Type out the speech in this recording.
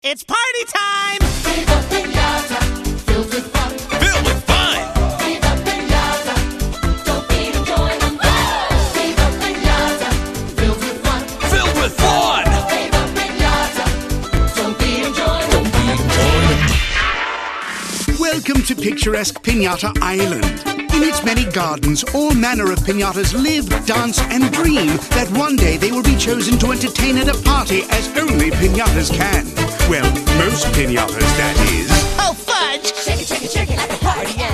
It's party time! Viva Pinata, filled with fun. Filled with fun! Viva Pinata, don't be enjoying. Viva Pinata, filled with fun. Filled with fun! Viva Pinata, don't be enjoying. Welcome to picturesque Pinata Island. In its many gardens, all manner of pinatas live, dance and dream that one day they will be chosen to entertain at a party as only pinatas can. Well, most pinatas, that is. Oh, fudge! Shake it, at the party, yeah.